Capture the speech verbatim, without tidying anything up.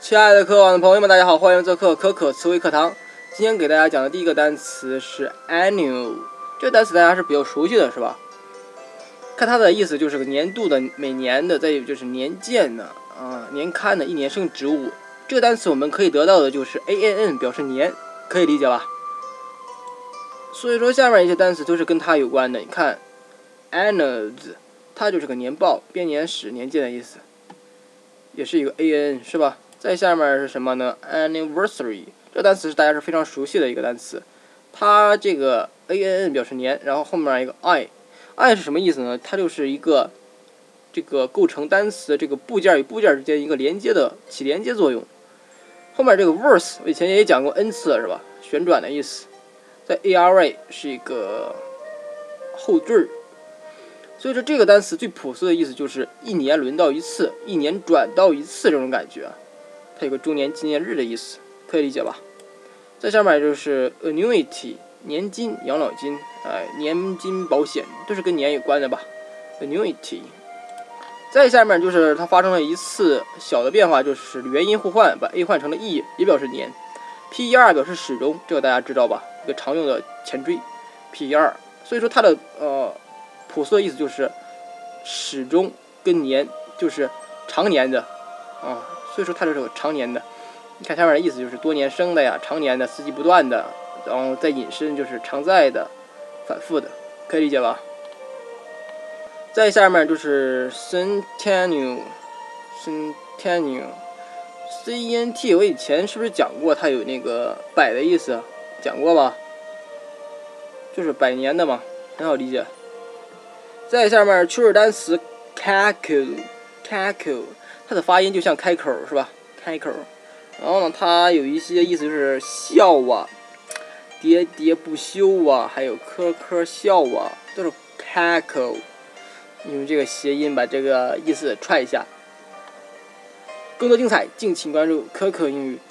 亲爱的课网的朋友们，大家好，欢迎做客可可词汇课堂。今天给大家讲的第一个单词是 annual， 这个单词大家是比较熟悉的，是吧？看它的意思就是个年度的、每年的，再有就是年鉴的啊、年刊的、一年生植物。这个单词我们可以得到的就是 ann， 表示年，可以理解吧？所以说下面一些单词都是跟它有关的。你看 annals， 它就是个年报、编年史、年鉴的意思，也是一个 an 是吧？再下面是什么呢 ？anniversary 这个单词是大家是非常熟悉的一个单词，它这个 ann 表示年，然后后面一个 i，i 是什么意思呢？它就是一个这个构成单词的这个部件与部件之间一个连接的起连接作用。后面这个 verse 我以前也讲过 n 次了，是吧？旋转的意思。在 ara 是一个后缀，所以说这个单词最朴素的意思就是一年轮到一次，一年转到一次这种感觉。它有个周年纪念日的意思，可以理解吧？再下面就是 annuity 年金、养老金，哎，年金保险都是跟年有关的吧 ？annuity。再下面就是它发生了一次小的变化，就是元音互换，把 a 换成了 e， 也表示年。per 表示始终，这个大家知道吧？一个常用的前缀 per， 所以说它的呃朴素的意思就是始终跟年就是常年的啊。所以说它就是个常年的，你看下面的意思就是多年生的呀，常年的，四季不断的，然后再引申就是常在的、反复的，可以理解吧？再下面就是 centennial，centennial，c e n t， 我以前是不是讲过它有那个百的意思？讲过吧？就是百年的嘛，很好理解。再下面秋日单词 cackle，cackle。它的发音就像开口是吧？开口，然后呢，它有一些意思就是笑啊、喋喋不休啊，还有科科笑啊，都是 cackle。用这个谐音把这个意思串一下。更多精彩，敬请关注可可英语。